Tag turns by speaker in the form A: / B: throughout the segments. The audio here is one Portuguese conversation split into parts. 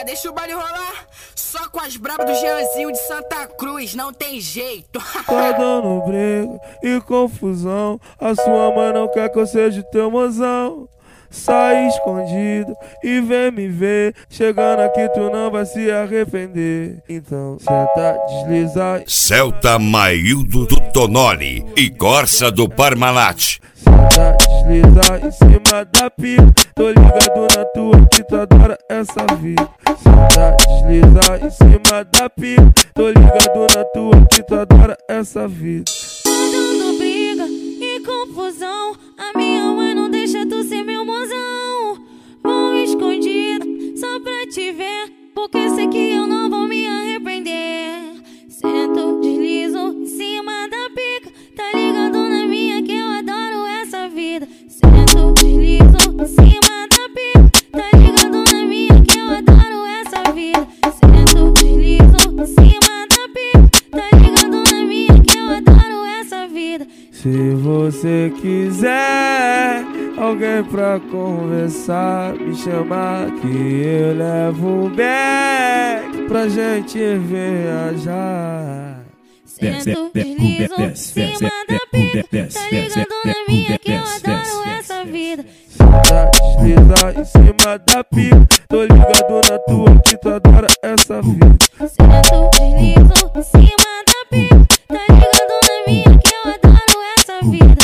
A: deixa o baile rolar. Só com as brabas do Jeanzinho de Santa Cruz, não tem jeito.
B: Tá dando briga e confusão. A sua mãe não quer que eu seja teu mozão. Sai escondido e vem me ver. Chegando aqui tu não vai se arrepender. Então senta, desliza.
C: Celta Maildo do Tonoli e Corsa do Parmalat.
B: Senta, desliza em cima da pica. Tô ligado na tua que tu adora essa vida. Senta, desliza em cima da pica. Tô ligado na tua que tu adora essa vida.
D: Tá dando briga e confusão. A minha mãe não deixa tu ser meu mozão. Vou escondido só pra te ver, porque sei que eu não vou me arrepender. Sento, deslizo em cima da pica. Tá ligado na minha que eu adoro essa vida. Sento, deslizo em cima da pica. Tá ligado na minha que eu adoro essa vida. Sento, deslizo em cima da pica. Tá ligado na minha que eu adoro essa vida.
B: Se você quiser alguém pra conversar, me chamar que eu levo um bag pra gente viajar.
D: Sento, deslizo em cima da pica. Tá ligado na minha que eu adoro essa vida.
B: Senta, desliza em cima da pica. Tô ligado na tua que tu adora essa vida.
D: Sento, deslizo em cima da pica. Tá ligado na minha que eu adoro essa vida.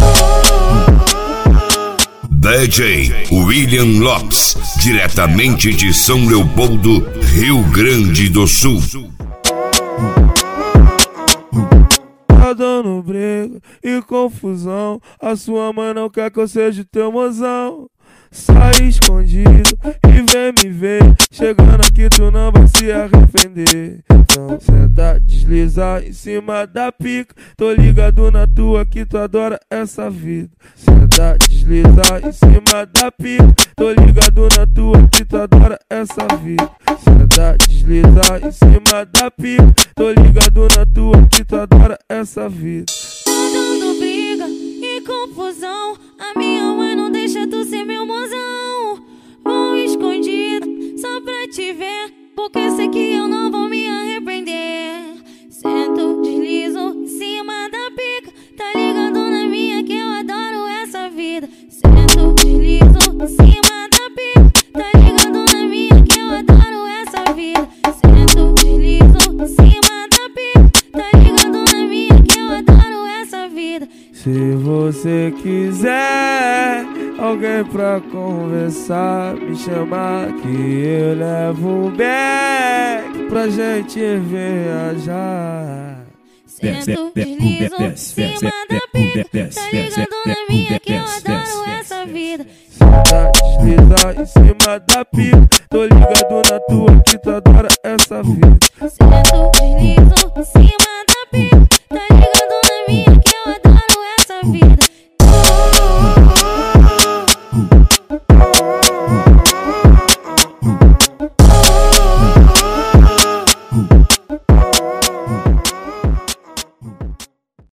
C: DJ William Lopes, diretamente de São Leopoldo, Rio Grande do Sul.
B: Tá dando briga e confusão. A sua mãe não quer que eu seja teu mozão. Sai escondido e vem me ver. Chegando aqui tu não vai se arrepender. Então senta, desliza em cima da pica. Tô ligado na tua que tu adora essa vida. Senta, desliza em cima da pica. Tô ligado na tua que tu adora essa vida. Senta, desliza em cima da pica. Tô ligado na tua que tu adora essa vida.
D: Tá dando briga e confusão. A minha mãe não deixa tu ser meu mozão. Vou escondido só pra te ver, porque sei que eu não vou me arrepender. Sento, deslizo em cima da pica. Tá ligado na minha que eu adoro essa vida. Sento, deslizo em cima da pica. Tá ligado na minha que eu adoro essa vida. Sento, deslizo em cima da pica. Tá ligado na minha que eu adoro essa vida.
B: Se você quiser alguém pra conversar, me chamar que eu levo um bag pra gente viajar.
D: Sento, deslizo em cima da pica. Tá ligado na minha que eu adoro essa vida.
B: Senta, desliza em cima da pica. Tô ligado na tua que tu adora essa vida.
D: Sento, deslizo em cima da pica.